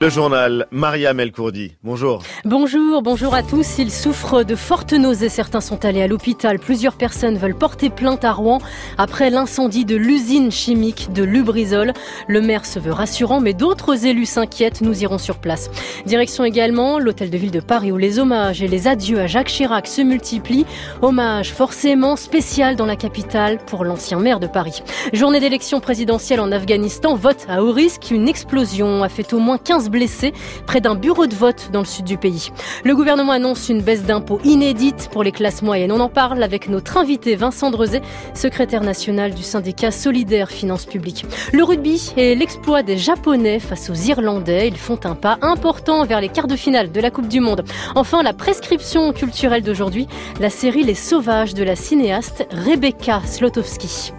Le journal, Mariam El-Kourdi. Bonjour. Bonjour à tous. Ils souffrent de fortes nausées. Certains sont allés à l'hôpital. Plusieurs personnes veulent porter plainte à Rouen après l'incendie de l'usine chimique de Lubrizol. Le maire se veut rassurant, mais d'autres élus s'inquiètent. Nous irons sur place. Direction également l'hôtel de ville de Paris où les hommages et les adieux à Jacques Chirac se multiplient. Hommage forcément spécial dans la capitale pour l'ancien maire de Paris. Journée d'élection présidentielle en Afghanistan. Vote à haut risque. Une explosion a fait au moins 15 blessés près d'un bureau de vote dans le sud du pays. Le gouvernement annonce une baisse d'impôts inédite pour les classes moyennes. On en parle avec notre invité Vincent Drezet, secrétaire national du syndicat Solidaires Finances Publiques. Le rugby et l'exploit des Japonais face aux Irlandais. Ils font un pas important vers les quarts de finale de la Coupe du Monde. Enfin, la prescription culturelle d'aujourd'hui, la série Les Sauvages de la cinéaste Rebecca Slotowski.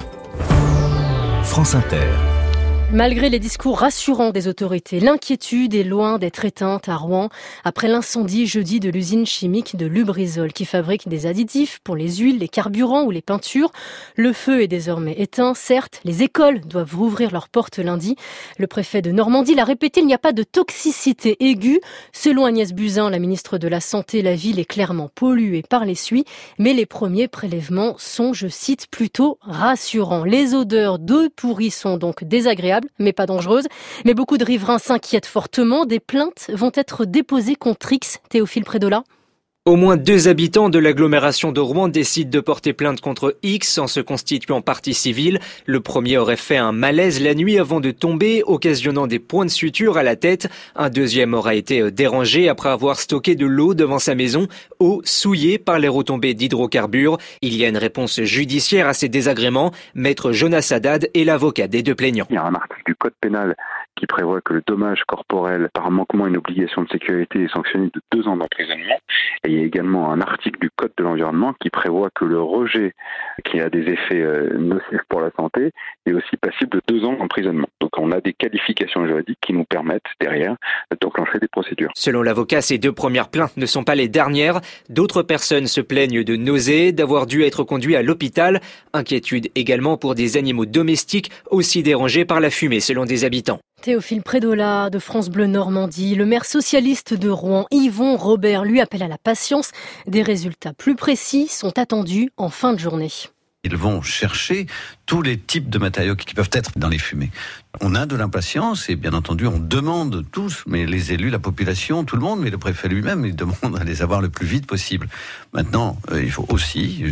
France Inter. Malgré les discours rassurants des autorités, l'inquiétude est loin d'être éteinte à Rouen après l'incendie jeudi de l'usine chimique de Lubrizol qui fabrique des additifs pour les huiles, les carburants ou les peintures. Le feu est désormais éteint. Certes, les écoles doivent rouvrir leurs portes lundi. Le préfet de Normandie l'a répété, il n'y a pas de toxicité aiguë. Selon Agnès Buzyn, la ministre de la Santé, la ville est clairement polluée par les suies. Mais les premiers prélèvements sont, je cite, plutôt rassurants. Les odeurs d'eau pourrie sont donc désagréables, mais pas dangereuse. Mais beaucoup de riverains s'inquiètent fortement. Des plaintes vont être déposées contre X. Théophile Prédola. Au moins 2 habitants de l'agglomération de Rouen décident de porter plainte contre X en se constituant partie civile. Le premier aurait fait un malaise la nuit avant de tomber, occasionnant des points de suture à la tête. Un deuxième aura été dérangé après avoir stocké de l'eau devant sa maison, eau souillée par les retombées d'hydrocarbures. Il y a une réponse judiciaire à ces désagréments. Maître Jonas Haddad est l'avocat des 2 plaignants. Il y a un article du Code pénal qui prévoit que le dommage corporel par manquement à une obligation de sécurité est sanctionné de 2 ans d'emprisonnement. Et il y a également un article du Code de l'environnement qui prévoit que le rejet qui a des effets nocifs pour la santé est aussi passible de 2 ans d'emprisonnement. Donc on a des qualifications juridiques qui nous permettent derrière d'enclencher des procédures. Selon l'avocat, ces 2 premières plaintes ne sont pas les dernières. D'autres personnes se plaignent de nausées, d'avoir dû être conduits à l'hôpital. Inquiétude également pour des animaux domestiques aussi dérangés par la fumée selon des habitants. Théophile Prédola de France Bleu Normandie. Le maire socialiste de Rouen, Yvon Robert, lui appelle à la patience. Des résultats plus précis sont attendus en fin de journée. Ils vont chercher tous les types de matériaux qui peuvent être dans les fumées. On a de l'impatience et bien entendu on demande tous, mais les élus, la population, tout le monde, mais le préfet lui-même, il demande à les avoir le plus vite possible. Maintenant, il faut aussi,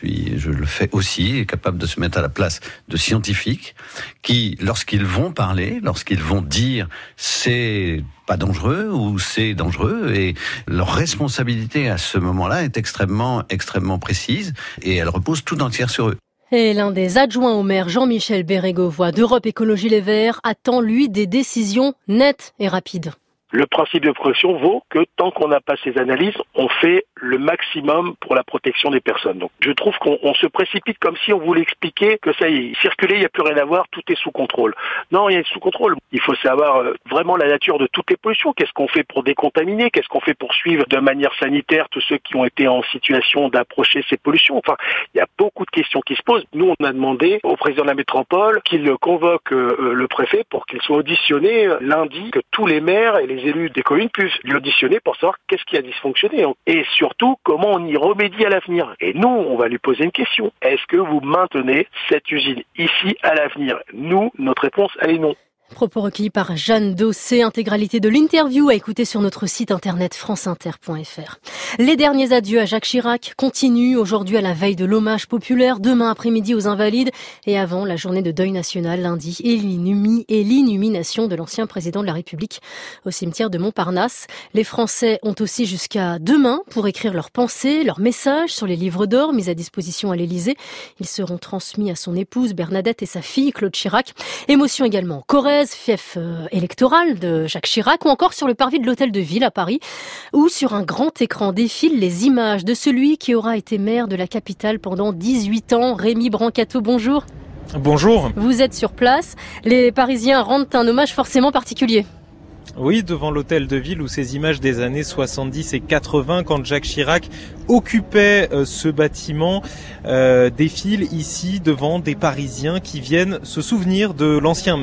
je le fais aussi, capable de se mettre à la place de scientifiques qui, lorsqu'ils vont parler, lorsqu'ils vont dire c'est pas dangereux ou c'est dangereux, et leur responsabilité à ce moment-là est extrêmement précise et elle repose tout entière sur eux. Et l'un des adjoints au maire, Jean-Michel Bérégovoy d'Europe Écologie Les Verts, attend lui des décisions nettes et rapides. Le principe de précaution vaut que tant qu'on n'a pas ces analyses, on fait le maximum pour la protection des personnes. Donc je trouve qu'on se précipite comme si on voulait expliquer que ça y est, circuler, il n'y a plus rien à voir, tout est sous contrôle. Non, il y a sous contrôle. Il faut savoir vraiment la nature de toutes les pollutions. Qu'est-ce qu'on fait pour décontaminer? Qu'est-ce qu'on fait pour suivre de manière sanitaire tous ceux qui ont été en situation d'approcher ces pollutions? Enfin, il y a beaucoup de questions qui se posent. Nous, on a demandé au président de la métropole qu'il convoque le préfet pour qu'il soit auditionné lundi, que tous les maires et les élus des communes puissent l'auditionner pour savoir qu'est-ce qui a dysfonctionné et surtout comment on y remédie à l'avenir. Et nous, on va lui poser une question. Est-ce que vous maintenez cette usine ici à l'avenir? Nous, notre réponse, elle est non. Propos recueillis par Jeanne Dossé, intégralité de l'interview à écouter sur notre site internet franceinter.fr. Les derniers adieux à Jacques Chirac continuent aujourd'hui à la veille de l'hommage populaire, demain après-midi aux Invalides et avant la journée de deuil national lundi et l'inhumation de l'ancien président de la République au cimetière de Montparnasse. Les Français ont aussi jusqu'à demain pour écrire leurs pensées, leurs messages sur les livres d'or mis à disposition à l'Élysée. Ils seront transmis à son épouse Bernadette et sa fille Claude Chirac. Émotion également en Corrèze, fief électoral de Jacques Chirac, ou encore sur le parvis de l'Hôtel de Ville à Paris, où sur un grand écran défilent les images de celui qui aura été maire de la capitale pendant 18 ans. Rémi Brancato, bonjour. Bonjour. Vous êtes sur place. Les Parisiens rendent un hommage forcément particulier. Oui, devant l'Hôtel de Ville où ces images des années 70 et 80, quand Jacques Chirac occupait ce bâtiment, défilent ici devant des Parisiens qui viennent se souvenir de l'ancien maire.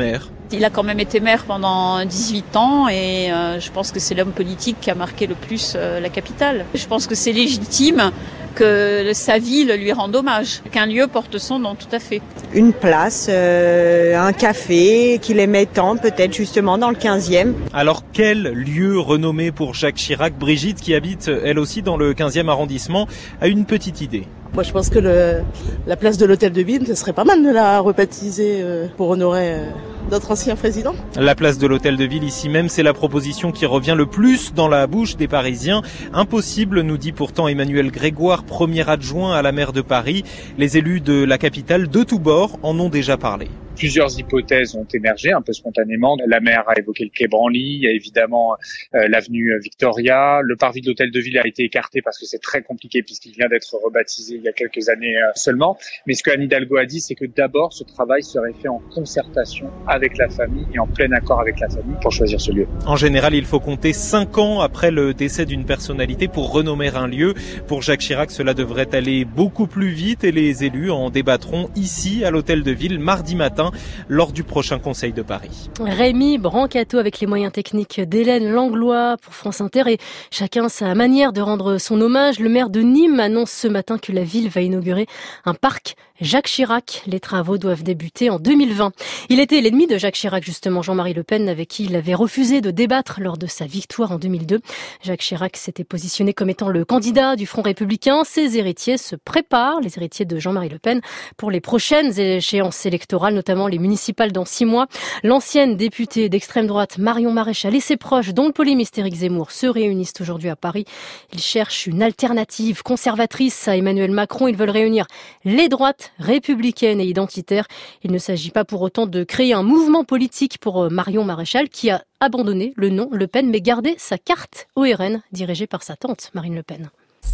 Il a quand même été maire pendant 18 ans et je pense que c'est l'homme politique qui a marqué le plus la capitale. Je pense que c'est légitime que sa ville lui rende hommage, qu'un lieu porte son nom, tout à fait. Une place, un café, qu'il aimait tant, peut-être justement dans le 15e. Alors quel lieu renommé pour Jacques Chirac? Brigitte, qui habite elle aussi dans le 15e arrondissement, a une petite idée. Moi je pense que la place de l'Hôtel de Ville, ce serait pas mal de la rebaptiser pour honorer notre ancien président. La place de l'Hôtel de Ville ici même, c'est la proposition qui revient le plus dans la bouche des Parisiens. Impossible, nous dit pourtant Emmanuel Grégoire, premier adjoint à la maire de Paris. Les élus de la capitale de tous bords en ont déjà parlé. Plusieurs hypothèses ont émergé un peu spontanément. La maire a évoqué le quai Branly, il y a évidemment l'avenue Victoria. Le parvis de l'Hôtel de Ville a été écarté parce que c'est très compliqué puisqu'il vient d'être rebaptisé il y a quelques années seulement. Mais ce que Anne Hidalgo a dit, c'est que d'abord ce travail serait fait en concertation avec la famille et en plein accord avec la famille pour choisir ce lieu. En général, il faut compter 5 ans après le décès d'une personnalité pour renommer un lieu. Pour Jacques Chirac, cela devrait aller beaucoup plus vite et les élus en débattront ici à l'Hôtel de Ville mardi matin lors du prochain Conseil de Paris. Rémi Brancato avec les moyens techniques d'Hélène Langlois pour France Inter et chacun sa manière de rendre son hommage. Le maire de Nîmes annonce ce matin que la ville va inaugurer un parc Jacques Chirac. Les travaux doivent débuter en 2020. Il était l'ennemi de Jacques Chirac, justement, Jean-Marie Le Pen, avec qui il avait refusé de débattre lors de sa victoire en 2002. Jacques Chirac s'était positionné comme étant le candidat du Front républicain. Ses héritiers se préparent, les héritiers de Jean-Marie Le Pen, pour les prochaines échéances électorales, notamment les municipales dans 6 mois. L'ancienne députée d'extrême droite Marion Maréchal et ses proches, dont le polémiste Éric Zemmour, se réunissent aujourd'hui à Paris. Ils cherchent une alternative conservatrice à Emmanuel Macron. Ils veulent réunir les droites républicaine et identitaire. Il ne s'agit pas pour autant de créer un mouvement politique pour Marion Maréchal qui a abandonné le nom Le Pen mais gardé sa carte au RN dirigée par sa tante Marine Le Pen.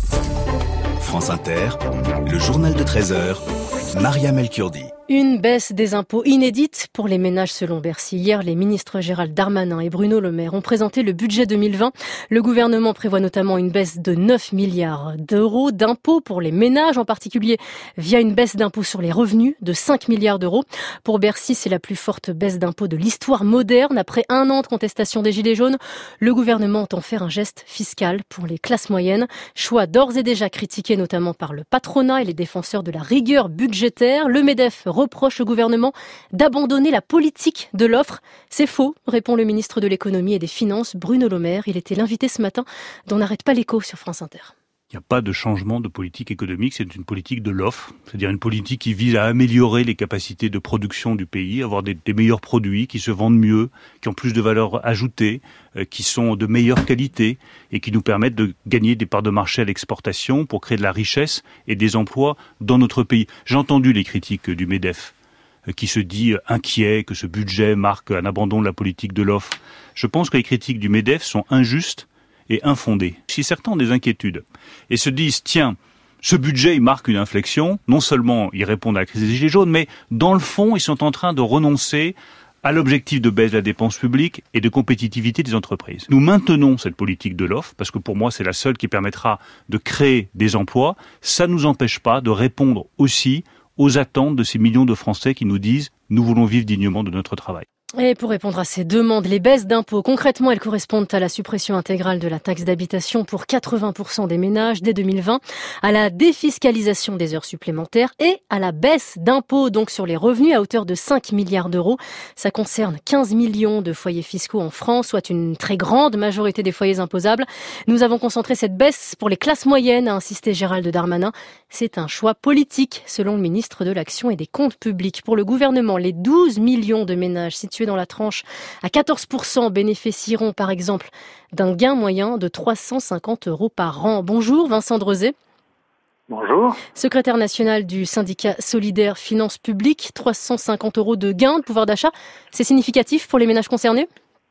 France Inter, le journal de 13h, Mariam El-Kurdi. Une baisse des impôts inédite pour les ménages selon Bercy. Hier, les ministres Gérald Darmanin et Bruno Le Maire ont présenté le budget 2020. Le gouvernement prévoit notamment une baisse de 9 milliards d'euros d'impôts pour les ménages, en particulier via une baisse d'impôts sur les revenus de 5 milliards d'euros. Pour Bercy, c'est la plus forte baisse d'impôts de l'histoire moderne. Après 1 an de contestation des Gilets jaunes, le gouvernement entend faire un geste fiscal pour les classes moyennes. Choix d'ores et déjà critiqué notamment par le patronat et les défenseurs de la rigueur budgétaire. Le MEDEF reproche au gouvernement d'abandonner la politique de l'offre. C'est faux, répond le ministre de l'économie et des finances, Bruno Le Maire. Il était l'invité ce matin d'On n'arrête pas l'écho sur France Inter. Il n'y a pas de changement de politique économique, c'est une politique de l'offre, c'est-à-dire une politique qui vise à améliorer les capacités de production du pays, avoir des meilleurs produits qui se vendent mieux, qui ont plus de valeur ajoutée, qui sont de meilleure qualité et qui nous permettent de gagner des parts de marché à l'exportation pour créer de la richesse et des emplois dans notre pays. J'ai entendu les critiques du MEDEF qui se dit inquiet que ce budget marque un abandon de la politique de l'offre. Je pense que les critiques du MEDEF sont injustes et infondés. Si certains ont des inquiétudes et se disent, tiens, ce budget, il marque une inflexion, non seulement ils répondent à la crise des Gilets jaunes, mais dans le fond, ils sont en train de renoncer à l'objectif de baisse de la dépense publique et de compétitivité des entreprises. Nous maintenons cette politique de l'offre, parce que pour moi, c'est la seule qui permettra de créer des emplois. Ça ne nous empêche pas de répondre aussi aux attentes de ces millions de Français qui nous disent, nous voulons vivre dignement de notre travail. Et pour répondre à ces demandes, les baisses d'impôts, concrètement, elles correspondent à la suppression intégrale de la taxe d'habitation pour 80% des ménages dès 2020, à la défiscalisation des heures supplémentaires et à la baisse d'impôts donc sur les revenus à hauteur de 5 milliards d'euros. Ça concerne 15 millions de foyers fiscaux en France, soit une très grande majorité des foyers imposables. Nous avons concentré cette baisse pour les classes moyennes, a insisté Gérald Darmanin. C'est un choix politique, selon le ministre de l'Action et des Comptes publics. Pour le gouvernement, les 12 millions de ménages situés dans la tranche à 14% bénéficieront par exemple d'un gain moyen de 350 € par an. Bonjour Vincent Drezet. Bonjour. Secrétaire national du syndicat solidaire Finances Publiques, 350 € de gain de pouvoir d'achat. C'est significatif pour les ménages concernés ?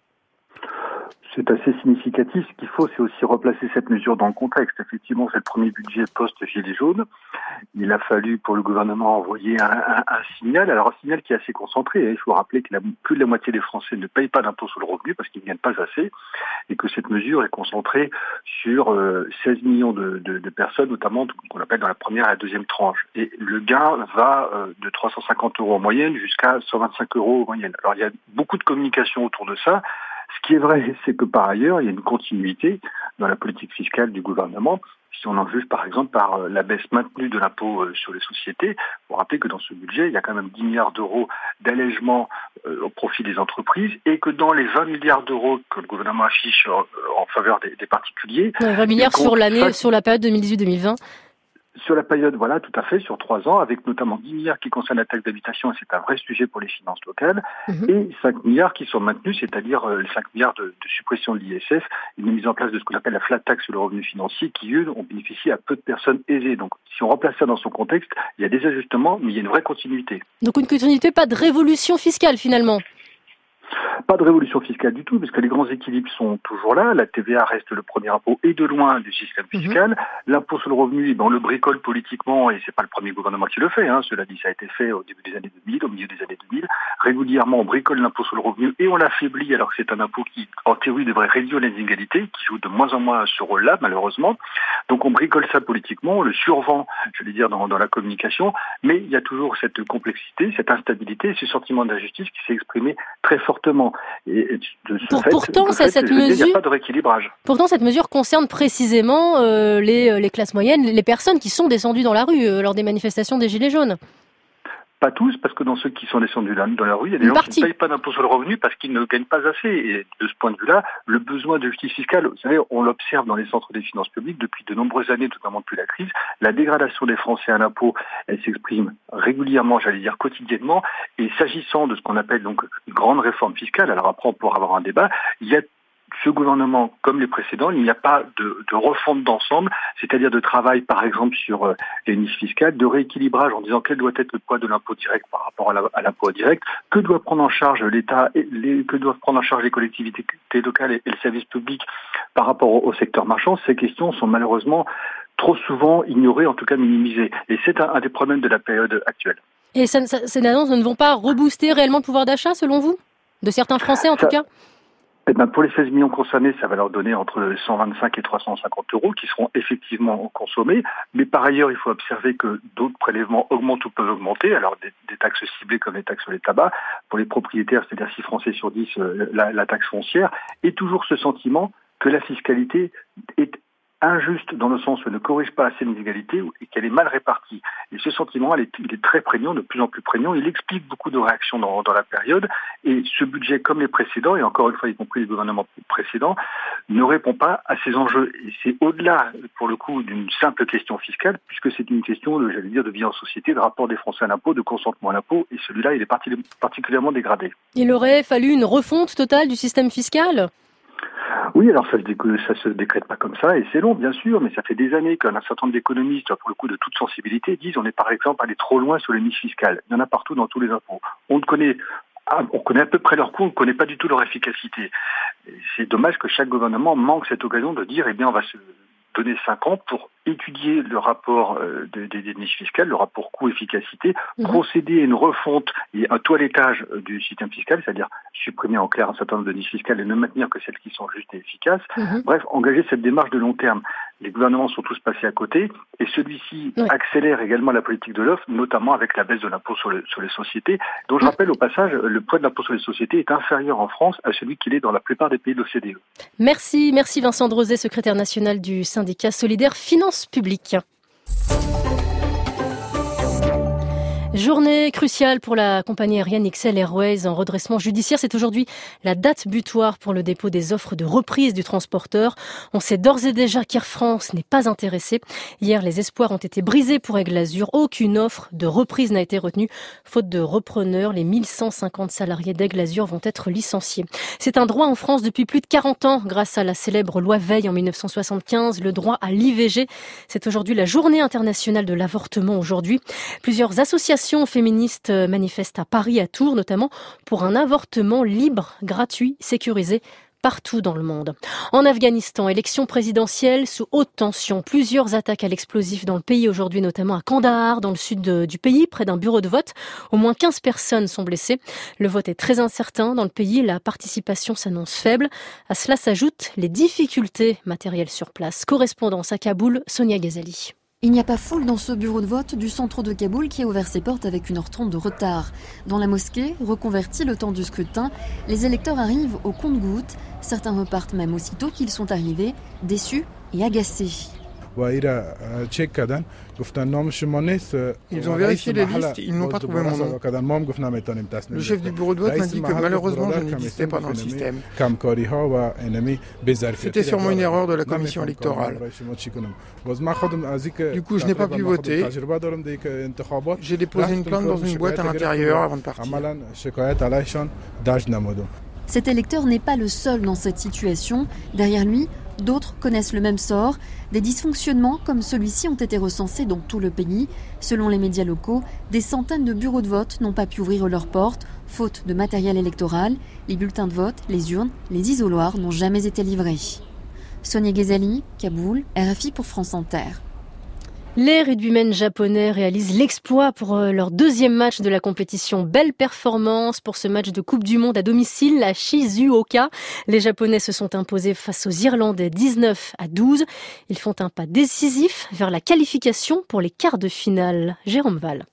C'est assez significatif. Ce qu'il faut, c'est aussi replacer cette mesure dans le contexte. Effectivement, c'est le premier budget post-Gilets jaunes. Il a fallu pour le gouvernement envoyer un signal. Alors un signal qui est assez concentré. Il faut rappeler que plus de la moitié des Français ne payent pas d'impôt sur le revenu parce qu'ils ne gagnent pas assez. et que cette mesure est concentrée sur 16 millions de personnes, notamment qu'on appelle dans la première et la deuxième tranche. Et le gain va de 350 € en moyenne jusqu'à 125 € en moyenne. Alors il y a beaucoup de communication autour de ça. Ce qui est vrai, c'est que par ailleurs, il y a une continuité dans la politique fiscale du gouvernement. Si on en juge par exemple par la baisse maintenue de l'impôt sur les sociétés, il faut rappeler que dans ce budget, il y a quand même 10 milliards d'euros d'allègement au profit des entreprises et que dans les 20 milliards d'euros que le gouvernement affiche en faveur des particuliers... 20 milliards sur l'année, sur la période 2018-2020. Sur la période, voilà, tout à fait, sur 3 ans, avec notamment 10 milliards qui concernent la taxe d'habitation, et c'est un vrai sujet pour les finances locales, et 5 milliards qui sont maintenus, c'est-à-dire 5 milliards de suppression de l'ISF, une mise en place de ce qu'on appelle la flat tax sur le revenu financier, qui, eux, ont bénéficié à peu de personnes aisées. Donc, si on replace ça dans son contexte, il y a des ajustements, mais il y a une vraie continuité. Donc une continuité, pas de révolution fiscale, finalement. Pas de révolution fiscale du tout, parce que les grands équilibres sont toujours là. La TVA reste le premier impôt et de loin du système fiscal. L'impôt sur le revenu, on le bricole politiquement et c'est pas le premier gouvernement qui le fait. Cela dit, ça a été fait au début des années 2000, au milieu des années 2000. Régulièrement, on bricole l'impôt sur le revenu et on l'affaiblit alors que c'est un impôt qui, en théorie, devrait réduire les inégalités, qui joue de moins en moins ce rôle-là, malheureusement. Donc on bricole ça politiquement, on le survend, je vais dire, dans la communication, mais il y a toujours cette complexité, cette instabilité, ce sentiment d'injustice qui s'est exprimé très fortement. Et de ce fait, pourtant, cette mesure, il n'y a pas de rééquilibrage. Pourtant, cette mesure concerne précisément les classes moyennes, les personnes qui sont descendues dans la rue lors des manifestations des Gilets jaunes. Pas tous, parce que dans ceux qui sont descendus dans la rue, il y a des gens qui ne payent pas d'impôt sur le revenu parce qu'ils ne gagnent pas assez. Et de ce point de vue-là, le besoin de justice fiscale, vous savez, on l'observe dans les centres des finances publiques depuis de nombreuses années, notamment depuis la crise. La dégradation des Français à l'impôt, elle s'exprime régulièrement, j'allais dire quotidiennement. Et s'agissant de ce qu'on appelle donc une grande réforme fiscale, alors après on pourra avoir un débat, il y a ce gouvernement, comme les précédents, il n'y a pas de refonte d'ensemble, c'est-à-dire de travail, par exemple, sur les niches fiscales, de rééquilibrage en disant quel doit être le poids de l'impôt direct par rapport à l'impôt indirect, que doit prendre en charge l'État, que doivent prendre en charge les collectivités locales et le service public par rapport au secteur marchand. Ces questions sont malheureusement trop souvent ignorées, en tout cas minimisées. Et c'est un des problèmes de la période actuelle. Et ces annonces ne vont pas rebooster réellement le pouvoir d'achat, selon vous ? De certains Français, en tout cas ? Pour les 16 millions concernés, ça va leur donner entre 125 et 350 € qui seront effectivement consommés. Mais par ailleurs, il faut observer que d'autres prélèvements augmentent ou peuvent augmenter. Alors des taxes ciblées comme les taxes sur les tabacs, pour les propriétaires, c'est-à-dire 6 Français sur 10, la taxe foncière. Et toujours ce sentiment que la fiscalité est injuste dans le sens où elle ne corrige pas assez l'inégalité et qu'elle est mal répartie. Et ce sentiment, il est très prégnant, de plus en plus prégnant. Il explique beaucoup de réactions dans la période. Et ce budget, comme les précédents, et encore une fois, y compris les gouvernements précédents, ne répond pas à ces enjeux. Et c'est au-delà, pour le coup, d'une simple question fiscale, puisque c'est une question, de vie en société, de rapport des Français à l'impôt, de consentement à l'impôt. Et celui-là, il est particulièrement dégradé. Il aurait fallu une refonte totale du système fiscal ? Oui, alors ça se décrète pas comme ça, et c'est long, bien sûr, mais ça fait des années qu'un certain nombre d'économistes, pour le coup de toute sensibilité, disent on est par exemple allé trop loin sur les niches fiscales. Il y en a partout dans tous les impôts. On connaît à peu près leur coût, on ne connaît pas du tout leur efficacité. Et c'est dommage que chaque gouvernement manque cette occasion de dire, on va se donner 5 ans pour étudier le rapport des niches fiscales, le rapport coût-efficacité, procéder à une refonte et un toilettage du système fiscal, c'est-à-dire supprimer en clair un certain nombre de niches fiscales et ne maintenir que celles qui sont justes et efficaces. Bref, engager cette démarche de long terme. Les gouvernements sont tous passés à côté et celui-ci accélère également la politique de l'offre, notamment avec la baisse de l'impôt sur les sociétés, dont je rappelle au passage, le poids de l'impôt sur les sociétés est inférieur en France à celui qu'il est dans la plupart des pays de l'OCDE. Merci Vincent Drozet, secrétaire national du syndicat solidaire Finances publiques. Journée cruciale pour la compagnie aérienne XL Airways en redressement judiciaire. C'est aujourd'hui la date butoir pour le dépôt des offres de reprise du transporteur. On sait d'ores et déjà qu'Air France n'est pas intéressé. Hier, les espoirs ont été brisés pour Aigle Azur. Aucune offre de reprise n'a été retenue. Faute de repreneurs, les 1150 salariés d'Aigle Azur vont être licenciés. C'est un droit en France depuis plus de 40 ans grâce à la célèbre loi Veil en 1975, le droit à l'IVG. C'est aujourd'hui la journée internationale de l'avortement aujourd'hui. Plusieurs associations féministes manifestent à Paris, à Tours notamment, pour un avortement libre, gratuit, sécurisé partout dans le monde. En Afghanistan, élection présidentielle sous haute tension. Plusieurs attaques à l'explosif dans le pays aujourd'hui, notamment à Kandahar, dans le sud du pays, près d'un bureau de vote. Au moins 15 personnes sont blessées. Le vote est très incertain dans le pays. La participation s'annonce faible. À cela s'ajoutent les difficultés matérielles sur place. Correspondance à Kaboul, Sonia Ghazali. Il n'y a pas foule dans ce bureau de vote du centre de Kaboul qui a ouvert ses portes avec 1h30 de retard. Dans la mosquée, reconvertie le temps du scrutin, les électeurs arrivent au compte-gouttes. Certains repartent même aussitôt qu'ils sont arrivés, déçus et agacés. Ils ont vérifié les listes, ils n'ont pas trouvé mon nom. Le chef du bureau de vote m'a dit que malheureusement je n'existais pas dans le système. C'était sûrement une erreur de la commission électorale. Du coup, je n'ai pas pu voter. J'ai déposé une plainte dans une boîte à l'intérieur avant de partir. Cet électeur n'est pas le seul dans cette situation. Derrière lui, d'autres connaissent le même sort. Des dysfonctionnements comme celui-ci ont été recensés dans tout le pays. Selon les médias locaux, des centaines de bureaux de vote n'ont pas pu ouvrir leurs portes, faute de matériel électoral. Les bulletins de vote, les urnes, les isoloirs n'ont jamais été livrés. Sonia Ghazali, Kaboul, RFI pour France Inter. Les rugbymen japonais réalisent l'exploit pour leur deuxième match de la compétition. Belle performance pour ce match de Coupe du Monde à domicile à Shizuoka. Les Japonais se sont imposés face aux Irlandais 19-12. Ils font un pas décisif vers la qualification pour les quarts de finale. Jérôme Val.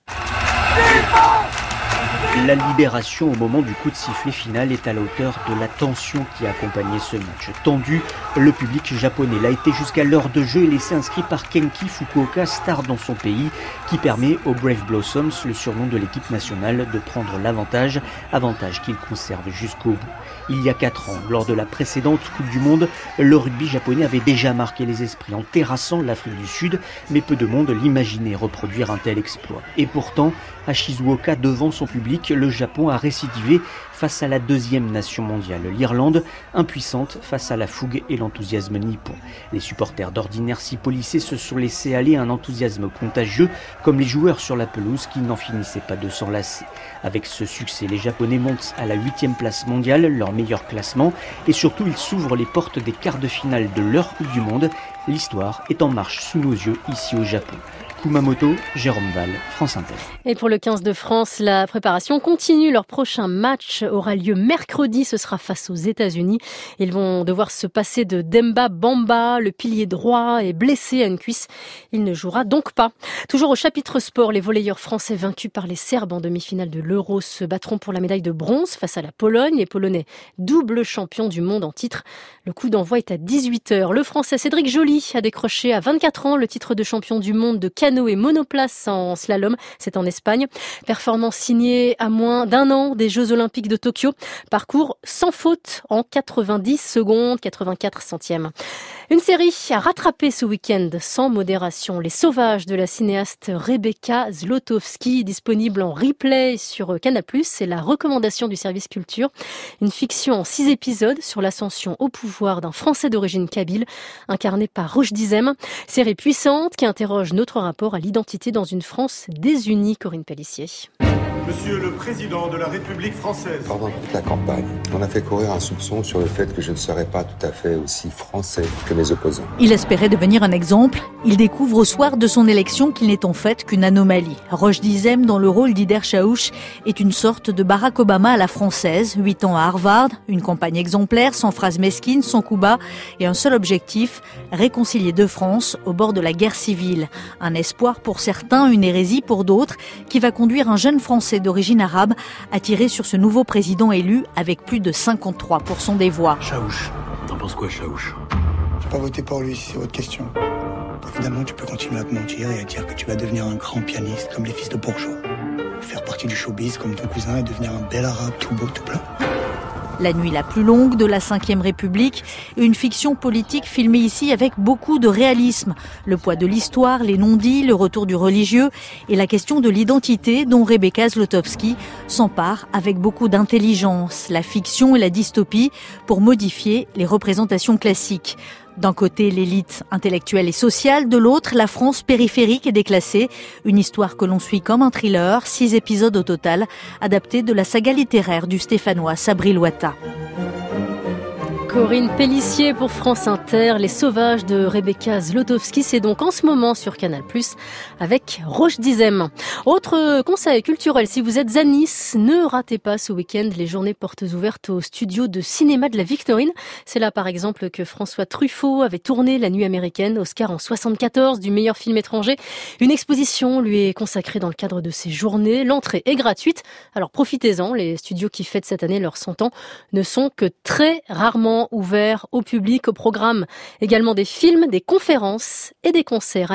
La libération au moment du coup de sifflet final est à la hauteur de la tension qui a accompagné ce match. Tendu, le public japonais l'a été jusqu'à l'heure de jeu et laissé inscrit par Kenki Fukuoka, star dans son pays, qui permet aux Brave Blossoms, le surnom de l'équipe nationale, de prendre l'avantage qu'il conserve jusqu'au bout. Il y a 4 ans, lors de la précédente Coupe du Monde, le rugby japonais avait déjà marqué les esprits en terrassant l'Afrique du Sud, mais peu de monde l'imaginait reproduire un tel exploit. Et pourtant, à Shizuoka, devant son public, le Japon a récidivé face à la deuxième nation mondiale, l'Irlande, impuissante face à la fougue et l'enthousiasme nippon. Les supporters d'ordinaire si polissés se sont laissés aller à un enthousiasme contagieux, comme les joueurs sur la pelouse qui n'en finissaient pas de s'enlacer. Avec ce succès, les Japonais montent à la 8e place mondiale, leur meilleur classement, et surtout ils s'ouvrent les portes des quarts de finale de leur Coupe du Monde. L'histoire est en marche sous nos yeux ici au Japon. Kumamoto, Jérôme Val, France Inter. Et pour le 15 de France, la préparation continue. Leur prochain match aura lieu mercredi. Ce sera face aux États-Unis. Ils vont devoir se passer de Demba Bamba. Le pilier droit est blessé à une cuisse. Il ne jouera donc pas. Toujours au chapitre sport, les volleyeurs français vaincus par les Serbes en demi-finale de l'Euro se battront pour la médaille de bronze face à la Pologne. Les Polonais, double champion du monde en titre. Le coup d'envoi est à 18h. Le Français Cédric Joly a décroché à 24 ans le titre de champion du monde de canoë et monoplace en slalom. C'est en Espagne. Performance signée à moins d'1 an des Jeux Olympiques de Tokyo. Parcours sans faute en 90 secondes, 84 centièmes. Une série à rattraper ce week-end sans modération. Les Sauvages de la cinéaste Rebecca Zlotowski, disponible en replay sur Canal+. C'est la recommandation du service culture. Une fiction en 6 épisodes sur l'ascension au pouvoir d'un Français d'origine kabyle, incarné par Roche Dizem. Série puissante qui interroge notre rapport à l'identité dans une France désunie. Corinne Pellissier. Monsieur le Président de la République française. Pendant toute la campagne, on a fait courir un soupçon sur le fait que je ne serais pas tout à fait aussi français que mes opposants. Il espérait devenir un exemple. Il découvre au soir de son élection qu'il n'est en fait qu'une anomalie. Roche Dizem, dans le rôle d'Ider Chaouch, est une sorte de Barack Obama à la française. 8 ans à Harvard, une campagne exemplaire, sans phrases mesquines, sans coups bas, et un seul objectif, réconcilier deux France au bord de la guerre civile. Un espoir pour certains, une hérésie pour d'autres, qui va conduire un jeune Français d'origine arabe à tirer sur ce nouveau président élu avec plus de 53% des voix. Chaouch, t'en penses quoi, Chaouch ? Je vais pas voter pour lui si c'est votre question. Évidemment, tu peux continuer à te mentir et à dire que tu vas devenir un grand pianiste comme les fils de bourgeois. Faire partie du showbiz comme ton cousin et devenir un bel arabe tout beau, tout plein. La nuit la plus longue de la Ve République, une fiction politique filmée ici avec beaucoup de réalisme. Le poids de l'histoire, les non-dits, le retour du religieux et la question de l'identité dont Rebecca Zlotowski s'empare avec beaucoup d'intelligence. La fiction et la dystopie pour modifier les représentations classiques. D'un côté, l'élite intellectuelle et sociale, de l'autre, la France périphérique et déclassée. Une histoire que l'on suit comme un thriller, 6 épisodes au total, adaptés de la saga littéraire du Stéphanois Sabri Loata. Corinne Pellissier pour France Inter. Les Sauvages de Rebecca Zlotowski, c'est donc en ce moment sur Canal+, avec Roche Dizem. Autre conseil culturel, si vous êtes à Nice, ne ratez pas ce week-end les journées portes ouvertes au studio de cinéma de la Victorine. C'est là par exemple que François Truffaut avait tourné La Nuit américaine, Oscar en 74 du meilleur film étranger. Une exposition lui est consacrée dans le cadre de ces journées. L'entrée est gratuite, alors profitez-en. Les studios qui fêtent cette année leurs 100 ans ne sont que très rarement ouverts au public. Au programme également des films, des conférences et des concerts.